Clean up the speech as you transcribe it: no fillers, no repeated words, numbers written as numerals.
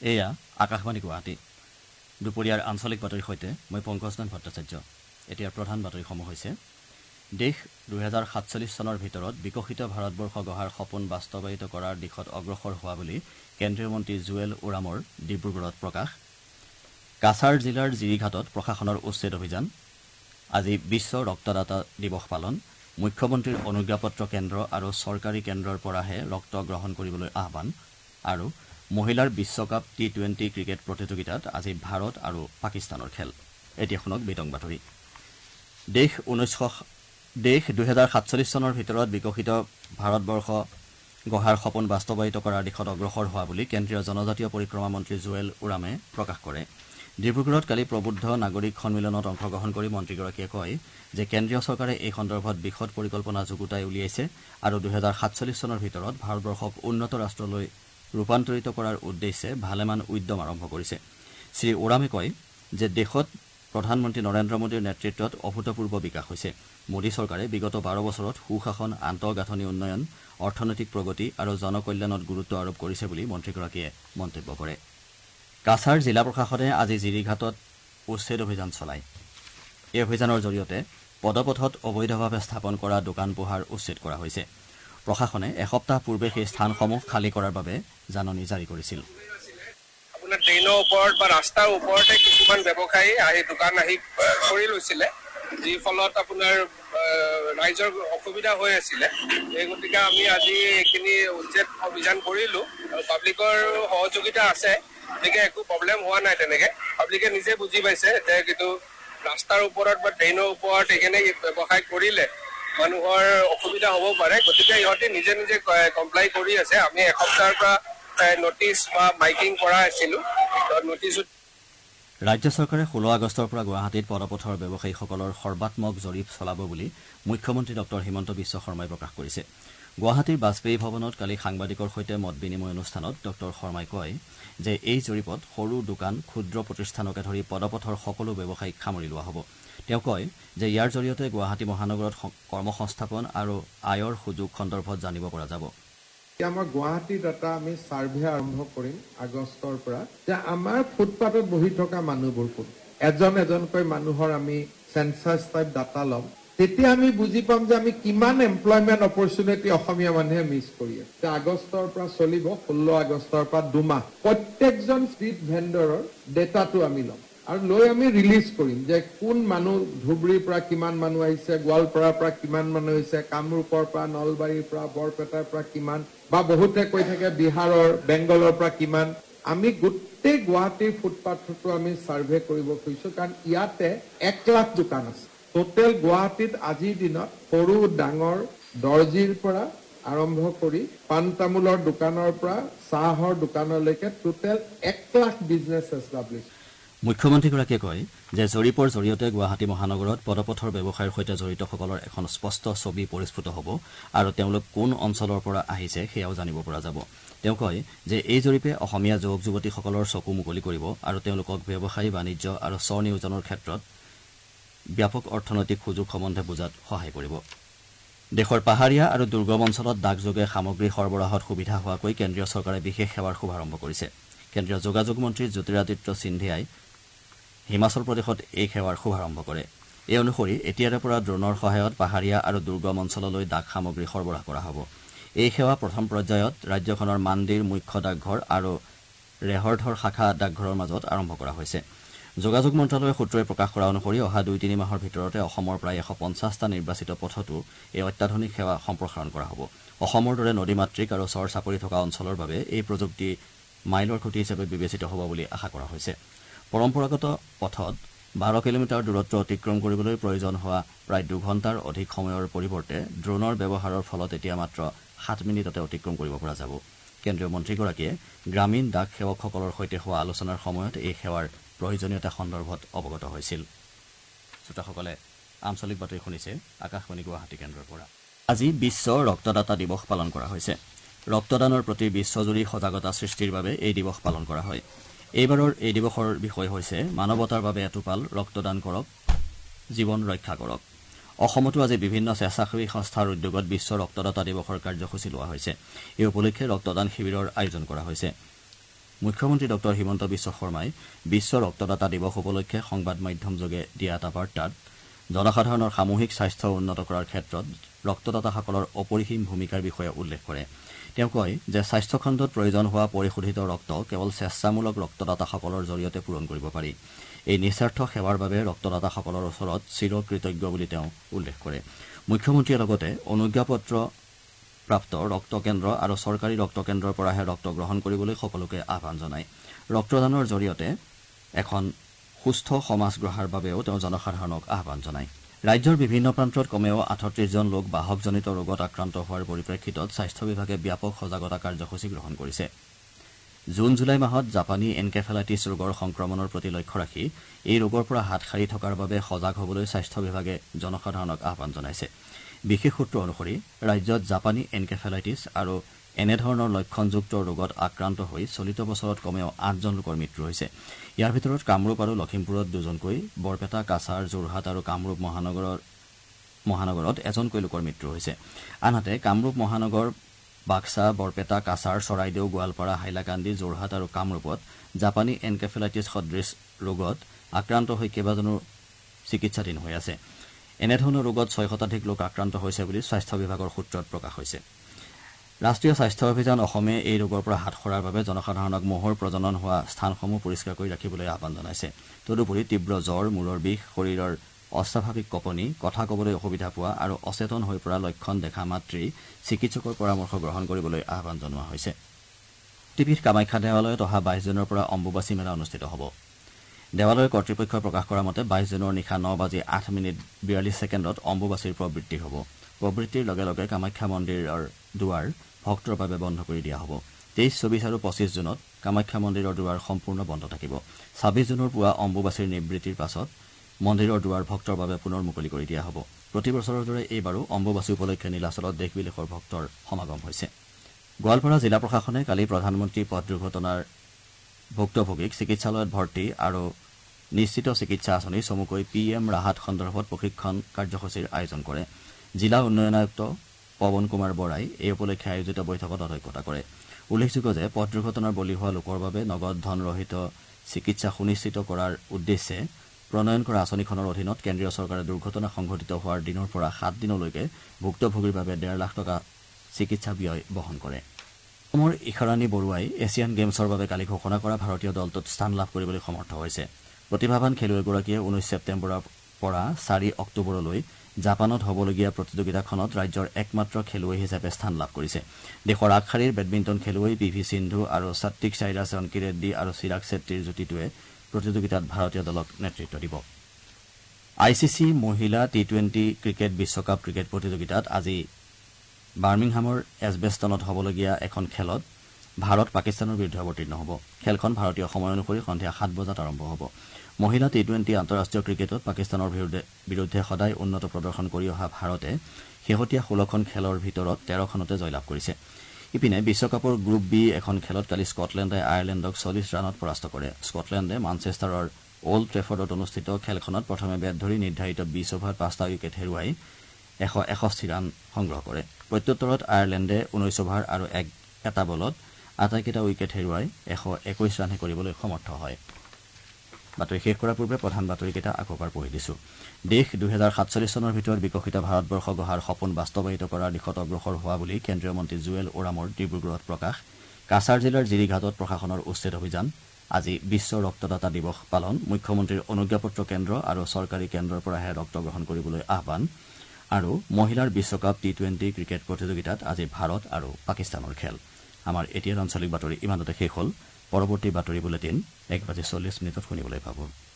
এয়া আকাশবাণী গুৱাহাটী দুপৰীয়াৰ আঞ্চলিক বাতৰিৰ সৈতে মই পংকজদান ভট্টাচাৰ্য এতিয়াৰ প্ৰধান বাতৰিসমূহ হৈছে দেশ 2047 চনৰ ভিতৰত বিকশিত ভাৰতবৰ্ষ গঢ়াৰ সপোন বাস্তৱায়িত কৰাৰ দিশত অগ্ৰসৰ হোৱা বুলি কেন্দ্ৰীয় মন্ত্ৰী জুৱেল ওৰামৰ ডিব্ৰুগড়ত প্ৰকাশ কাছাৰ জিলাৰ জিৰিঘাটত প্ৰশাসনৰ উচ্ছেদ অভিযান আজি বিশ্ব ৰক্তদাতা দিৱস পালন মুখ্যমন্ত্ৰীৰ অনুজ্ঞাপত্ৰ কেন্দ্ৰ আৰু চৰকাৰী কেন্দ্ৰৰ পৰাহে ৰক্ত গ্ৰহণ কৰিবলৈ আহ্বান আৰু মহিলাৰ বিশ্বকাপ টি20 ক্ৰিকেট প্ৰতিযোগিতাত আজি ভাৰত আৰু পাকিস্তানৰ খেল এতিয়া শুনক বিতং বাতৰি দেশ 2047 চনৰ ভিতৰত বিকশিত ভাৰতবৰ্ষ গঢ়াৰ সপোন বাস্তৱায়িত কৰাৰ দিশত অগ্ৰসৰ হোৱা বুলি কেন্দ্ৰীয় জনজাতীয় পৰিক্ৰমা মন্ত্ৰী জুৱেল ওৰামে প্ৰকাশ কৰে ডিব্ৰুগড়ত কালি প্ৰবুদ্ধ নাগৰিক সন্মিলনত অংশগ্ৰহণ কৰি মন্ত্ৰীগৰাকীয়ে কয় যে কেন্দ্ৰীয় চৰকাৰে এই সন্দৰ্ভত বিশদ পৰিকল্পনা যুগুতাই উলিয়াইছে আৰু 2047 চনৰ ভিতৰত ভাৰতবৰ্ষক উন্নত ৰাষ্ট্ৰলৈ ৰূপান্তৰিত কৰাৰ উদ্দেশ্যে ভালেমান উদ্যম আৰম্ভ কৰিছে শ্ৰী ওৰামে কয় যে দেশত প্ৰধানমন্ত্ৰী নৰেন্দ্ৰ মোদীৰ নেতৃত্বত অভূতপূৰ্ব বিকাশ হৈছে মোদী চৰকাৰে বিগত 12 বছৰত সুশাসন আন্তঃগাঁথনি উন্নয়ন অৰ্থনৈতিক প্ৰগতি আৰু জনকল্যাণত গুৰুত্ব আৰোপ কৰিছে বুলি মন্ত্ৰীগৰাকীয়ে মন্তব্য কৰে কাছাৰ জিলা প্ৰশাসনে আজি জিৰিঘাটত উচ্ছেদ অভিযান চলায় এই অভিযানৰ জৰিয়তে পদপথত অবৈধভাৱে স্থাপন কৰা দোকান পোহাৰ উচ্ছেদ কৰা হৈছে প্ৰশাসনে এসপ্তাহ পূৰ্বে সেই স্থানসমূহ খালী কৰাৰ বাবে জাননী জাৰি কৰিছিল আপোনাৰ ট্ৰেইনৰ ওপৰত বা ৰাস্তাৰ ওপৰতে কিছুমান ব্যৱসায়ী আহি দোকান আহি কৰি লৈছিলে যি ফলত আপোনাৰ ৰাইজৰ অসুবিধা হৈ আছিলে এই গতিকে আমি আজি এইখিনি উচ্ছেদ অভিযান কৰিলো আৰু পাব্লিকৰ সহযোগিতা আছে গতিকে একো প্ৰব্লেম হোৱা নাই তেনেকে পাব্লিকে নিজে বুজি পাইছে যে কিন্তু ৰাস্তাৰ ওপৰত বা ট্ৰেইনৰ ওপৰত এইখিনি ব্যৱসায় কৰিলে মানুহৰ অসুবিধা হ'ব পাৰে গতিকে ইহঁতে নিজে নিজে কমপ্লাই কৰি আছে আমি এসপ্তাহৰ পৰা নোটিছ বা মাইকিং কৰা আছিলো নোটিছ ৰাজ্য চৰকাৰে 16 আগষ্টৰ পৰা গুৱাহাটীত পদপথৰ ব্যৱসায়ীসকলৰ সৰ্বাত্মক জৰীপ চলাব বুলি মুখ্যমন্ত্ৰী ডঃ হিমন্ত বিশ্ব শৰ্মাই প্ৰকাশ কৰিছে গুৱাহাটীৰ বাজপেয়ী ভৱনত কালি সাংবাদিকৰ সৈতে মত বিনিময় অনুষ্ঠানত ডঃ শৰ্মাই কয় যে এই জৰীপত সৰু দোকান ক্ষুদ্ৰ প্ৰতিষ্ঠানকে ধৰি পদপথৰ সকলো ব্যৱসায়ীক সামৰি লোৱা হ'ব তেওঁ কয় যে ইয়াৰ জৰিয়তে গুৱাহাটী মহানগৰত কৰ্মসংস্থাপন আৰু আয়ৰ সুযোগ সন্দৰ্ভত জানিব পৰা যাব আমাৰ গুৱাহাটীত এটা আমি সাৰ্ভে আৰম্ভ কৰিম আগষ্টৰ পৰা যে আমাৰ ফুটপাথত বহি থকা মানুহবোৰ কোন এজনকৈ মানুহৰ আমি সেন্সাস টাইপ ডাটা লম তেতিয়া আমি বুজি পাম যে আমি কিমান এমপ্লয়মেন্ট অপৰচুনিটি অসমীয়া মানুহে মিছ কৰি আছে আগষ্টৰ পৰা চলিব 16 আগষ্টৰ পৰা 2 মাহ প্ৰত্যেকজন ষ্ট্ৰীট ভেণ্ডৰৰ ডেটাটো আমি লম আৰু লৈ আমি ৰিলিজ কৰিম যে কোন মানুহ ধুবুৰীৰ পৰা কিমান মানুহ আহিছে গোৱালপাৰাৰ পৰা কিমান মানুহ আহিছে কামৰূপৰ পৰা নলবাৰীৰ পৰা বৰপেটাৰ পৰা কিমান বা বহুতে কৈ থাকে বিহাৰৰ বেংগলৰ পৰা কিমান আমি গোটেই গুৱাহাটীৰ ফুটপাথটো আমি সাৰ্ভে কৰিব খুজিছো কাৰণ ইয়াতে 1 লাখ দোকান আছে টোটেল গুৱাহাটীত আজিৰ দিনত সৰু ডাঙৰ দৰ্জিৰ পৰা আৰম্ভ কৰি পান তামোলৰ দোকানৰ পৰা চাহৰ দোকানলৈকে টোটেল 1 লাখ বিজনেছ এষ্টাব্লিছ মুখ্যমন্ত্ৰীগৰাকীয়ে কয় যে জৰীপৰ জৰিয়তে গুৱাহাটী মহানগৰত পদপথৰ ব্যৱসায়ৰ সৈতে জড়িতসকলৰ এখন স্পষ্ট ছবি পৰিস্ফুট হ'ব আৰু তেওঁলোক কোন অঞ্চলৰ পৰা আহিছে সেয়াও জানিব পৰা যাব তেওঁ কয় যে এই জৰীপে অসমীয়া যুৱক যুৱতীসকলৰ চকু মুকলি কৰিব আৰু তেওঁলোকক ব্যৱসায়ী বাণিজ্য আৰু স্বনিয়োজনৰ ক্ষেত্ৰত ব্যাপক অৰ্থনৈতিক সুযোগ সম্বন্ধে বুজাত সহায় কৰিব দেশৰ পাহাৰীয়া আৰু দুৰ্গম অঞ্চলত ডাকযোগে সামগ্ৰী সৰবৰাহত সুবিধা হোৱাকৈ কেন্দ্ৰীয় চৰকাৰে বিশেষ সেৱাৰ শুভাৰম্ভ কৰিছে কেন্দ্ৰীয় যোগাযোগ মন্ত্ৰী জ্যোতিৰাদিত্য সিন্ধিয়াই হিমাচল প্ৰদেশত এই সেৱাৰ শুভাৰম্ভ কৰে এই অনুসৰি এতিয়াৰে পৰা ড্ৰোনৰ সহায়ত পাহাৰীয়া আৰু দুৰ্গম অঞ্চললৈ ডাক সামগ্ৰী সৰবৰাহ কৰা হ'ব এই সেৱা প্ৰথম পৰ্যায়ত ৰাজ্যখনৰ মাণ্ডিৰ মুখ্য ডাকঘৰ আৰু ৰেহৰধৰ শাখা ডাকঘৰৰ মাজত আৰম্ভ কৰা হৈছে যোগাযোগ মন্ত্ৰালয়ৰ সূত্ৰই প্ৰকাশ কৰা অনুসৰি অহা 2-3 মাহৰ ভিতৰতে অসমৰ প্ৰায় 150টা নিৰ্বাচিত পথতো এই অত্যাধুনিক সেৱা সম্প্ৰসাৰণ কৰা হ'ব অসমৰ দৰে নদীমাতৃক আৰু চৰ চাপৰি থকা অঞ্চলৰ বাবে এই প্ৰযুক্তি মাইলৰ খুঁটি হিচাপে বিবেচিত হ'ব বুলি আশা কৰা হৈছে পৰম্পৰাগত পথত 12 কিলোমিটাৰ দূৰত্ব অতিক্ৰম কৰিবলৈ প্ৰয়োজন হোৱা প্ৰায় 2 ঘণ্টাৰ অধিক সময়ৰ পৰিৱৰ্তে ড্ৰোনৰ ব্যৱহাৰৰ ফলত এতিয়া মাত্ৰ 7 মিনিটতে অতিক্ৰম কৰিব পৰা যাব কেন্দ্ৰীয় মন্ত্ৰীগৰাকীয়ে গ্ৰামীণ ডাক সেৱকসকলৰ সৈতে হোৱা আলোচনাৰ সময়ত এই সেৱাৰ প্ৰয়োজনীয়তা সন্দৰ্ভত অৱগত হৈছিল শ্ৰোতাসকলে আঞ্চলিক বাতৰি শুনিছে আকাশবাণী গুৱাহাটী কেন্দ্ৰৰ পৰা আজি বিশ্ব ৰক্তদাতা দিৱস পালন কৰা হৈছে ৰক্তদানৰ প্ৰতি বিশ্বজুৰি সজাগতা সৃষ্টিৰ বাবে এই দিৱস পালন কৰা হয় এইবাৰৰ এই দিৱসৰ বিষয় হৈছে মানৱতাৰ বাবে এটোপাল ৰক্তদান কৰক জীৱন ৰক্ষা কৰক অসমতো আজি বিভিন্ন স্বেচ্ছাসেৱী সংস্থাৰ উদ্যোগত বিশ্ব ৰক্তদাতা দিৱসৰ কাৰ্যসূচী লোৱা হৈছে এই উপলক্ষে ৰক্তদান শিবিৰৰ আয়োজন কৰা হৈছে মুখ্যমন্ত্ৰী ড হিমন্ত বিশ্ব শৰ্মাই বিশ্ব ৰক্তদাতা দিৱস উপলক্ষে সংবাদ মাধ্যমযোগে দিয়া এটা বাৰ্তাত জনসাধাৰণৰ সামূহিক স্বাস্থ্য উন্নত কৰাৰ ক্ষেত্ৰত ৰক্তদাতাসকলৰ অপৰিসীম ভূমিকাৰ বিষয়ে উল্লেখ কৰে। তেওঁ কয় যে স্বাস্থ্য খণ্ডত প্ৰয়োজন হোৱা পৰিশোধিত ৰক্ত কেৱল স্বেচ্ছামূলক ৰক্তদাতাসকলৰ জৰিয়তে পূৰণ কৰিব পাৰি। এই নিস্বাৰ্থ সেৱাৰ বাবে ৰক্তদাতাসকলৰ ওচৰত চিৰকৃতজ্ঞ বুলি তেওঁ উল্লেখ কৰে। মুখ্যমন্ত্ৰীয়ে লগতে অনুজ্ঞাপত্ৰ প্ৰাপ্ত ৰক্তকেন্দ্ৰ আৰু চৰকাৰী ৰক্তকেন্দ্ৰৰ পৰাহে ৰক্ত গ্ৰহণ কৰিবলৈ সকলোকে আহ্বান জনায়। ৰক্তদানৰ জৰিয়তে এখন সুস্থ সমাজ গঢ়াৰ বাবেও তেওঁ জনসাধাৰণক আহ্বান জনায়। ৰাজ্যৰ বিভিন্ন প্ৰান্তত কমেও ৩৮জন লোক বাহকজনিত ৰোগত আক্ৰান্ত হোৱাৰ পৰিপ্ৰেক্ষিতত স্বাস্থ্য বিভাগে ব্যাপক সজাগতা কাৰ্যসূচী গ্ৰহণ কৰিছে। জুন জুলাই মাহত জাপানী এনকেফেলাইটিছ ৰোগৰ সংক্ৰমণৰ প্ৰতি লক্ষ্য ৰাখি এই ৰোগৰ পৰা হাত সাৰি থকাৰ বাবে সজাগ হ'বলৈ স্বাস্থ্য বিভাগে জনসাধাৰণক আহ্বান জনাইছে। বিশেষ সূত্ৰ অনুসৰি ৰাজ্যত জাপানী এনকেফেলাইটিছ আৰু এনেধৰণৰ লক্ষণযুক্ত ৰোগত আক্ৰান্ত হৈ চলিত বছৰত কমেও ৮জন লোকৰ মৃত্যু হৈছে। ইয়াৰ ভিতৰত কামৰূপ আৰু লখিমপুৰত 2জনকৈ, বৰপেটা, কাছাৰ, যোৰহাট আৰু কামৰূপ মহানগৰত এজনকৈ লোকৰ মৃত্যু হৈছে। আনহাতে কামৰূপ মহানগৰ, বাক্সা, বৰপেটা, কাছাৰ, চৰাইদেউ, গোৱালপাৰা, হাইলাকান্দি, যোৰহাট আৰু কামৰূপত জাপানী এনকেফেলাইটিছ সদৃশ ৰোগত আক্ৰান্ত হৈ কেইবাজনো চিকিৎসাধীন হৈ আছে। এনেধৰণৰ ৰোগত 6 শতাধিক লোক আক্ৰান্ত হৈছে বুলি স্বাস্থ্য বিভাগৰ সূত্ৰত প্ৰকাশ হৈছে। ৰাষ্ট্ৰীয় স্বাস্থ্য অভিযান অসমে এই ৰোগৰ পৰা হাত সৰাৰ বাবে জনসাধাৰণক মহৰ প্ৰজনন হোৱা স্থানসমূহ পৰিষ্কাৰ কৰি ৰাখিবলৈ আহ্বান জনাইছে। তদুপৰি তীব্ৰ জ্বৰ, মূৰৰ বিষ, শৰীৰৰ অস্বাভাৱিক কঁপনি, কথা ক'বলৈ অসুবিধা পোৱা আৰু অচেতন হৈ পৰা লক্ষণ দেখা মাত্ৰেই চিকিৎসকৰ পৰামৰ্শ গ্ৰহণ কৰিবলৈ আহ্বান জনোৱা হৈছে। টিপিত কামাখ্যা দেৱালয়ত অহা 22 জুনৰ পৰা অম্বুবাচী মেলা অনুষ্ঠিত হ'ব। দেৱালয়ৰ কৰ্তৃপক্ষই প্ৰকাশ কৰা মতে 22 জুনৰ নিশা 9:08:42 অম্বুবাচীৰ প্ৰবৃত্তি হ'ব। প্ৰবৃত্তিৰ লগে লগে কামাখ্যা মন্দিৰৰ দুৱাৰ ভক্তৰ বাবে বন্ধ কৰি দিয়া হ'ব। 23, 24 আৰু 25 জুনত কামাখ্যা মন্দিৰৰ দুৱাৰ সম্পূৰ্ণ বন্ধ থাকিব। 26 জুনৰ পুৱা অম্বুবাচীৰ নিবৃত্তিৰ পাছত মন্দিৰৰ দুৱাৰ ভক্তৰ বাবে পুনৰ মুকলি কৰি দিয়া হ'ব। প্ৰতি বছৰৰ দৰে এইবাৰো অম্বুবাচী উপলক্ষে নীলাচলত দেশ বিদেশৰ ভক্তৰ সমাগম হৈছে। গোৱালপাৰা জিলা প্ৰশাসনে কালি প্ৰধানমন্ত্ৰী পথ দুৰ্ঘটনাৰ ভুক্তভোগীক চিকিৎসালয়ত ভৰ্তি আৰু নিশ্চিত চিকিৎসা আঁচনি চমুকৈ PM ৰাহাত সন্দৰ্ভত প্ৰশিক্ষণ কাৰ্যসূচীৰ আয়োজন কৰে। জিলা উন্নয়ন আয়ুক্ত পৱন কুমাৰ বৰাই এই উপলক্ষে আয়োজিত বৈঠকত অধ্যক্ষতা কৰে। উল্লেখযোগ্য যে পথ দুৰ্ঘটনাৰ বলি হোৱা লোকৰ বাবে নগদ ধনৰহিত চিকিৎসা সুনিশ্চিত কৰাৰ উদ্দেশ্যে প্ৰণয়ন কৰা আঁচনিখনৰ অধীনত কেন্দ্ৰীয় চৰকাৰে দুৰ্ঘটনা সংঘটিত হোৱাৰ দিনৰ পৰা 7 দিনলৈকে ভুক্তভোগীৰ বাবে 1.5 লাখ টকা চিকিৎসা ব্যয় বহন কৰে। অসমৰ ইশৰাণী বৰুৱাই এছিয়ান গেমছৰ বাবে কালি ঘোষণা কৰা ভাৰতীয় দলটোত স্থান লাভ কৰিবলৈ সমৰ্থ হৈছে। প্ৰতিভাৱান খেলুৱৈগৰাকীয়ে 19 ছেপ্টেম্বৰৰ পৰা 4 অক্টোবৰলৈ জাপানত হ'বলগীয়া প্ৰতিযোগিতাখনত ৰাজ্যৰ একমাত্ৰ খেলুৱৈ হিচাপে স্থান লাভ কৰিছে। দেশৰ আগশাৰীৰ বেডমিণ্টন খেলুৱৈ PV সিন্ধু আৰু সাত্বিক সাইৰাজ ৰনকিৰেড্ডী আৰু চিৰাগ ছেট্টীৰ যুটিটোৱে প্ৰতিযোগিতাত ভাৰতীয় দলক নেতৃত্ব দিব। ICC মহিলা T20 ক্ৰিকেট বিশ্বকাপ ক্ৰিকেট প্ৰতিযোগিতাত আজি বাৰ্মিংহামৰ এজবেষ্টনত হ'বলগীয়া এখন খেলত ভাৰত পাকিস্তানৰ বিৰুদ্ধে অৱতীৰ্ণ হ'ব। খেলখন ভাৰতীয় সময় অনুসৰি সন্ধিয়া 7 বজাত আৰম্ভ হ'ব। মহিলা T20 আন্তঃৰাষ্ট্ৰীয় ক্ৰিকেটত পাকিস্তানৰ বিৰুদ্ধে সদায় উন্নত প্ৰদৰ্শন কৰি অহা ভাৰতে শেহতীয়া 16খন খেলৰ ভিতৰত 13খনতে জয়লাভ কৰিছে। ইপিনে বিশ্বকাপৰ গ্ৰুপ বি এখন খেলত কালি স্কটলেণ্ডে আয়াৰলেণ্ডক 40 ৰানত পৰাস্ত কৰে। স্কটলেণ্ডে মানচেষ্টাৰৰ অল্ড ট্ৰেফৰ্ডত অনুষ্ঠিত খেলখনত প্ৰথমে বেট ধৰি নিৰ্ধাৰিত 20 অভাৰত 5টা উইকেট হেৰুৱাই 161 ৰান সংগ্ৰহ কৰে। প্ৰত্যুত্তৰত আয়াৰলেণ্ডে 19 অভাৰ আৰু এটা বলত আটাইকেইটা উইকেট হেৰুৱাই 121 ৰানহে কৰিবলৈ সমৰ্থ হয়। বাতৰি শেষ কৰাৰ পূৰ্বে প্ৰধান বাতৰিকেইটা আকৌ এবাৰ পঢ়ি দিছো। দেশ 2047 চনৰ ভিতৰত বিকশিত ভাৰতবৰ্ষ গঢ়াৰ সপোন বাস্তৱায়িত কৰাৰ দিশত অগ্ৰসৰ হোৱা বুলি কেন্দ্ৰীয় মন্ত্ৰী জুৱেল ওৰামৰ ডিব্ৰুগড়ত প্ৰকাশ। কাছাৰ জিলাৰ জিৰিঘাটত প্ৰশাসনৰ উচ্ছেদ অভিযান। আজি বিশ্ব ৰক্তদাতা দিৱস পালন। মুখ্যমন্ত্ৰীৰ অনুজ্ঞাপত্ৰ কেন্দ্ৰ আৰু চৰকাৰী কেন্দ্ৰৰ পৰাহে ৰক্ত গ্ৰহণ কৰিবলৈ আহ্বান। আৰু মহিলাৰ বিশ্বকাপ T20 ক্ৰিকেট প্ৰতিযোগিতাত আজি ভাৰত আৰু পাকিস্তানৰ খেল। আমাৰ এতিয়াৰ আঞ্চলিক বাতৰি ইমানতে শেষ হ'ল। পৰৱৰ্তী বাতৰি বুলেটিন 1:40 শুনিবলৈ পাব।